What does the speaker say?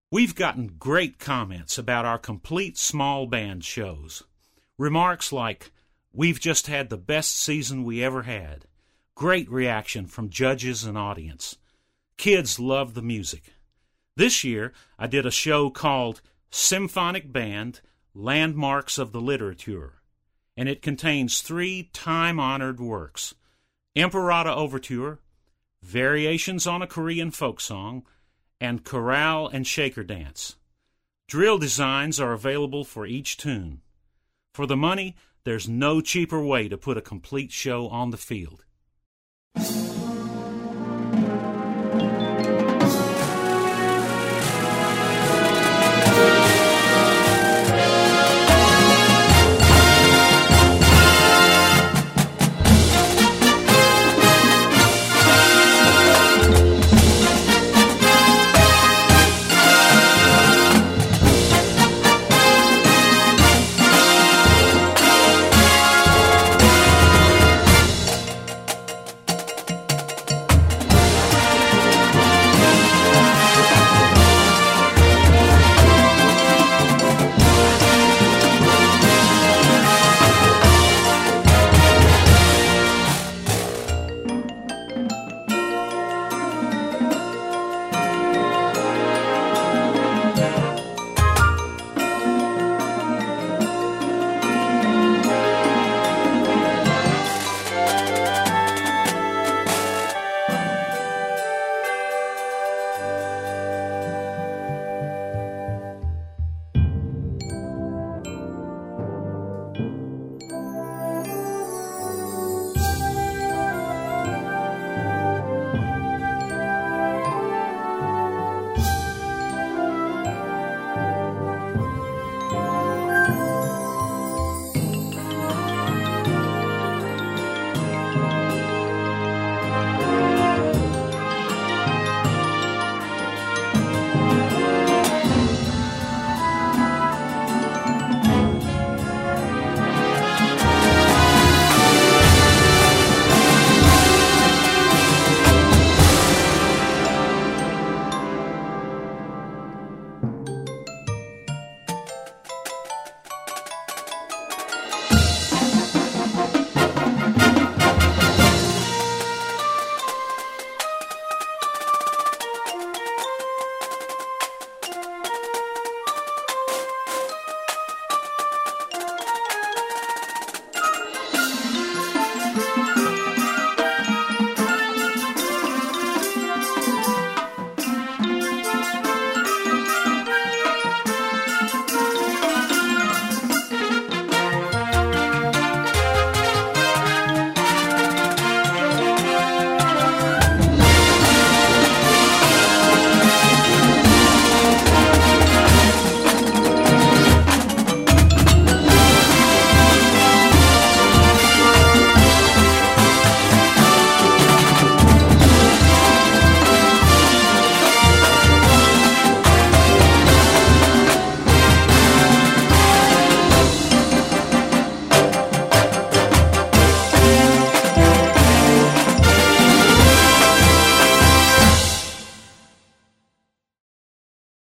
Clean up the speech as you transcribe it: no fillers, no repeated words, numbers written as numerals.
We've gotten great comments about our complete small band shows. Remarks like, "We've just had the best season we ever had." Great reaction from judges and audience. Kids love the music. This year, I did a show called Symphonic Band, Landmarks of the Literature, and it contains 3 time-honored works: Emperata Overture, Variations on a Korean Folk Song, and Chorale and Shaker Dance. Drill designs are available for each tune. For the money, there's no cheaper way to put a complete show on the field.